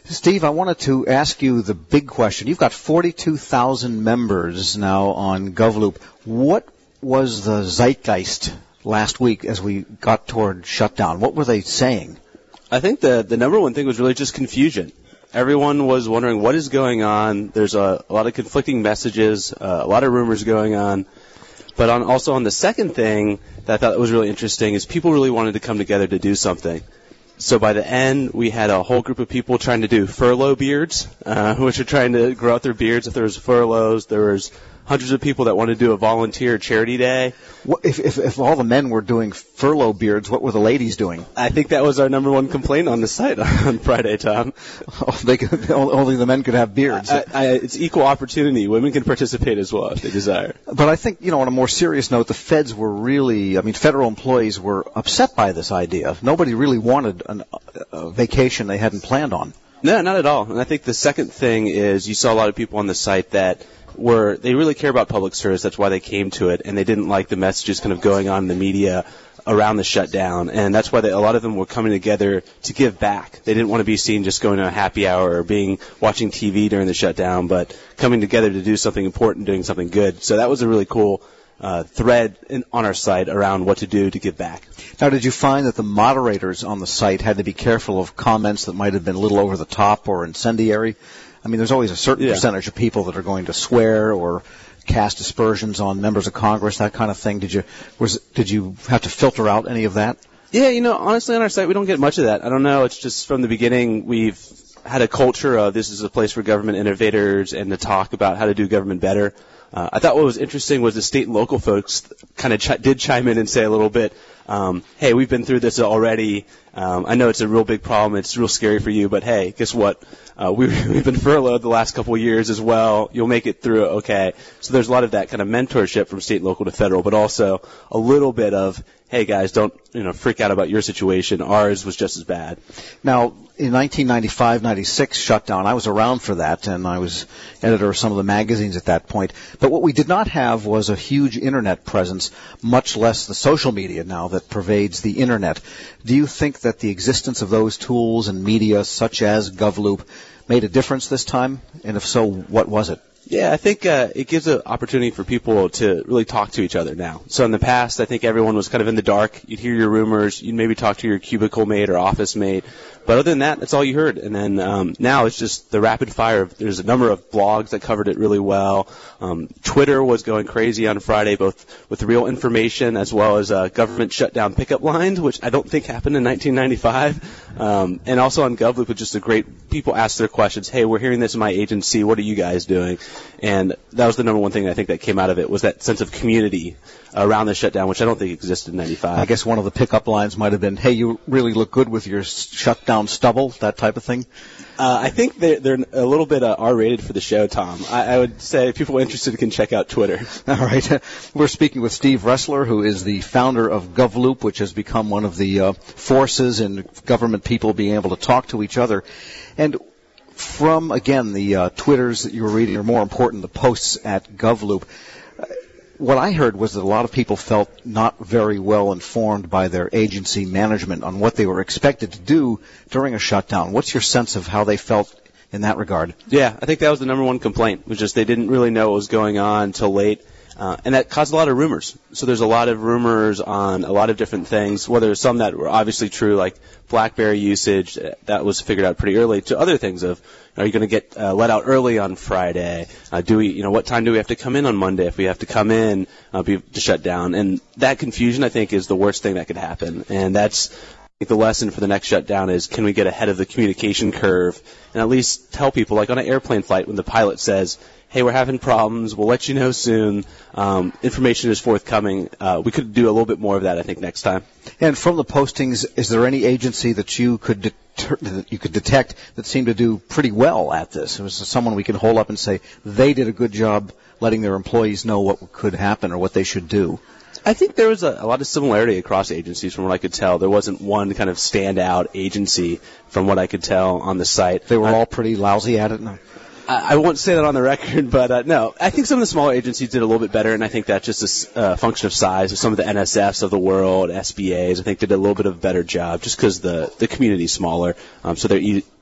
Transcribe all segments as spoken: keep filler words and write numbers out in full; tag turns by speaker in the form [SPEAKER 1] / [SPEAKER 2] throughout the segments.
[SPEAKER 1] Steve, I wanted to ask you the big question. You've got forty-two thousand members now on GovLoop. What was the zeitgeist last week as we got toward shutdown? What were they saying?
[SPEAKER 2] I think the the number one thing was really just confusion. Everyone was wondering what is going on. There's a, a lot of conflicting messages, uh, a lot of rumors going on. But on, also on the second thing that I thought was really interesting is people really wanted to come together to do something. So by the end, we had a whole group of people trying to do furlough beards, uh, which are trying to grow out their beards if there was furloughs. There was hundreds of people that wanted to do a volunteer charity day.
[SPEAKER 1] What, if, if, if all the men were doing furlough beards, what were the ladies doing?
[SPEAKER 2] I think that was our number one complaint on the site on Friday, Tom.
[SPEAKER 1] Oh, they could, only the men could have beards.
[SPEAKER 2] I, I, it's equal opportunity. Women can participate as well if they desire.
[SPEAKER 1] But I think, you know, on a more serious note, the feds were really, I mean, federal employees were upset by this idea. Nobody really wanted an, a vacation they hadn't planned on.
[SPEAKER 2] No, not at all. And I think the second thing is you saw a lot of people on the site that were, they really care about public service. That's why they came to it, and they didn't like the messages kind of going on in the media around the shutdown. And that's why they, a lot of them were coming together to give back. They didn't want to be seen just going to a happy hour or being watching T V during the shutdown, but coming together to do something important, doing something good. So that was a really cool uh, thread in, on our site around what to do to give back.
[SPEAKER 1] Now, did you find that the moderators on the site had to be careful of comments that might have been a little over the top or incendiary? I mean, there's always a certain yeah. percentage of people that are going to swear or cast aspersions on members of Congress, that kind of thing. Did you was did you have to filter out any of that?
[SPEAKER 2] Yeah, you know, honestly, on our site, we don't get much of that. I don't know. It's just from the beginning, we've had a culture of this is a place for government innovators and to talk about how to do government better. Uh, I thought what was interesting was the state and local folks kind of ch- did chime in and say a little bit, um, hey, we've been through this already. Um, I know it's a real big problem. It's real scary for you, but hey, guess what? Uh, we, we've been furloughed the last couple of years as well. You'll make it through okay. So there's a lot of that kind of mentorship from state and local to federal, but also a little bit of, hey guys, don't, you know, freak out about your situation. Ours was just as bad.
[SPEAKER 1] Now, in nineteen ninety-five ninety-six shutdown, I was around for that, and I was editor of some of the magazines at that point. But what we did not have was a huge internet presence, much less the social media now that pervades the internet. Do you think that the existence of those tools and media, such as GovLoop, made a difference this time? And if so, what was it?
[SPEAKER 2] Yeah, I think uh, it gives an opportunity for people to really talk to each other now. So in the past, I think everyone was kind of in the dark. You'd hear your rumors. You'd maybe talk to your cubicle mate or office mate. But other than that, that's all you heard. And then um, now it's just the rapid fire. There's a number of blogs that covered it really well. Um, Twitter was going crazy on Friday, both with real information as well as uh, government shutdown pickup lines, which I don't think happened in nineteen ninety-five. Um, and also on GovLoop, with just a great, people ask their questions. Hey, we're hearing this in my agency. What are you guys doing? And that was the number one thing I think that came out of it was that sense of community around the shutdown, which I don't think existed in ninety-five.
[SPEAKER 1] I guess one of the pickup lines might have been, hey, you really look good with your shutdown stubble, that type of thing.
[SPEAKER 2] Uh, I think they're, they're a little bit uh, R-rated for the show, Tom. I, I would say if people are interested can check out Twitter.
[SPEAKER 1] All right. We're speaking with Steve Ressler, who is the founder of GovLoop, which has become one of the uh, forces in government people being able to talk to each other. And from, again, the uh, Twitters that you were reading are more important, the posts at GovLoop. Uh, what I heard was that a lot of people felt not very well informed by their agency management on what they were expected to do during a shutdown. What's your sense of how they felt in that regard?
[SPEAKER 2] Yeah, I think that was the number one complaint, was just they didn't really know what was going on until late. Uh, and that caused a lot of rumors. So there's a lot of rumors on a lot of different things, whether some that were obviously true, like BlackBerry usage, that was figured out pretty early, to other things of, are you going to get uh, let out early on Friday? Uh, do we, you know, what time do we have to come in on Monday if we have to come in uh, be, to shut down? And that confusion, I think, is the worst thing that could happen. And that's, I think, the lesson for the next shutdown is, can we get ahead of the communication curve and at least tell people, like on an airplane flight when the pilot says, hey, we're having problems, we'll let you know soon, um, information is forthcoming. Uh, we could do a little bit more of that, I think, next time.
[SPEAKER 1] And from the postings, is there any agency that you could deter, that you could detect that seemed to do pretty well at this? Was there someone we can hold up and say they did a good job letting their employees know what could happen or what they should do?
[SPEAKER 2] I think there was a, a lot of similarity across agencies from what I could tell. There wasn't one kind of standout agency from what I could tell on the site.
[SPEAKER 1] They were
[SPEAKER 2] I,
[SPEAKER 1] all pretty lousy at it? No.
[SPEAKER 2] I won't say that on the record, but uh, no, I think some of the smaller agencies did a little bit better, and I think that's just a uh, function of size. Of some of the N S Fs of the world, S B As, I think did a little bit of a better job, just because the the community's smaller, um, so they're e-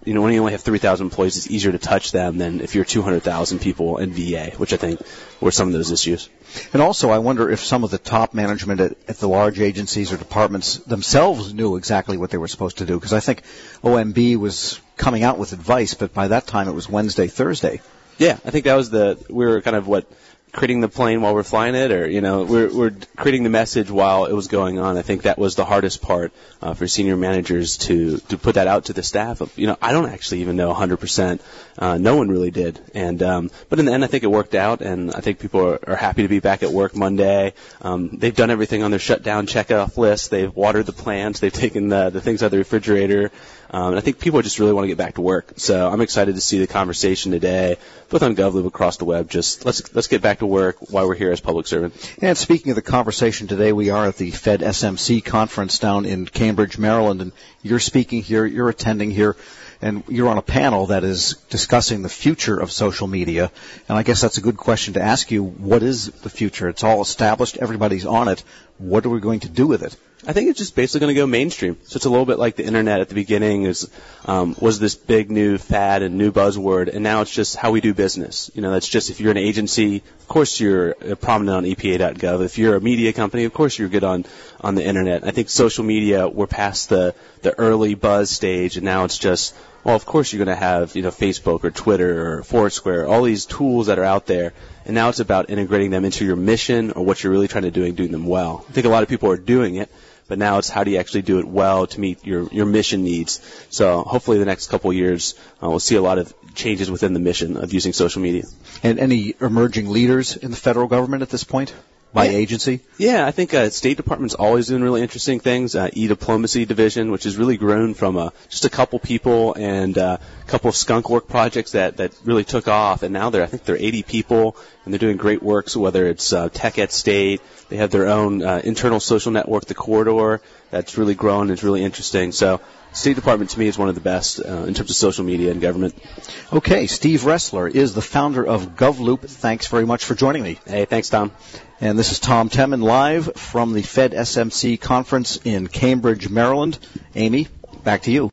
[SPEAKER 2] you know, when you only have three thousand employees, it's easier to touch them than if you're two hundred thousand people in V A, which I think were some of those issues.
[SPEAKER 1] And also, I wonder if some of the top management at, at the large agencies or departments themselves knew exactly what they were supposed to do, because I think O M B was coming out with advice, but by that time it was Wednesday, Thursday.
[SPEAKER 2] Yeah, I think that was the, we were kind of what, creating the plane while we're flying it, or, you know, we're, we're creating the message while it was going on. I think that was the hardest part uh, for senior managers to, to put that out to the staff. Of, you know, I don't actually even know one hundred percent. Uh, no one really did. And, um, but in the end, I think it worked out, and I think people are, are happy to be back at work Monday. Um, they've done everything on their shutdown checkoff list. They've watered the plants. They've taken the, the things out of the refrigerator. Um, and I think people just really want to get back to work. So I'm excited to see the conversation today, both on GovLoop across the web. Just let's let's get back to work while we're here as public servants.
[SPEAKER 1] And speaking of the conversation today, we are at the Fed S M C conference down in Cambridge, Maryland, and you're speaking here, you're attending here, and you're on a panel that is discussing the future of social media. And I guess that's a good question to ask you. What is the future? It's all established. Everybody's on it. What are we going to do with it?
[SPEAKER 2] I think it's just basically going to go mainstream. So it's a little bit like the internet at the beginning is um, was this big new fad and new buzzword, and now it's just how we do business. You know, that's just if you're an agency, of course you're prominent on E P A dot gov. If you're a media company, of course you're good on on the internet. I think social media, we're past the the early buzz stage, and now it's just, well, of course you're going to have, you know, Facebook or Twitter or Foursquare, all these tools that are out there. And now it's about integrating them into your mission or what you're really trying to do and doing them well. I think a lot of people are doing it, but now it's how do you actually do it well to meet your, your mission needs. So hopefully the next couple of years uh, we'll see a lot of changes within the mission of using social media.
[SPEAKER 1] And any emerging leaders in the federal government at this point? By
[SPEAKER 2] yeah.
[SPEAKER 1] agency?
[SPEAKER 2] Yeah, I think uh, State Department's always doing really interesting things. Uh, E-Diplomacy Division, which has really grown from uh, just a couple people and uh, a couple of skunk work projects that, that really took off. And now they're, I think they're eighty people, and they're doing great work. So whether it's uh, Tech at State, they have their own uh, internal social network, the Corridor, that's really grown and is really interesting. So State Department, to me, is one of the best uh, in terms of social media and government.
[SPEAKER 1] Okay, Steve Ressler is the founder of GovLoop. Thanks very much for joining me.
[SPEAKER 2] Hey, thanks, Tom.
[SPEAKER 1] And this is Tom Temin live from the Fed S M C conference in Cambridge, Maryland. Amy, back to you.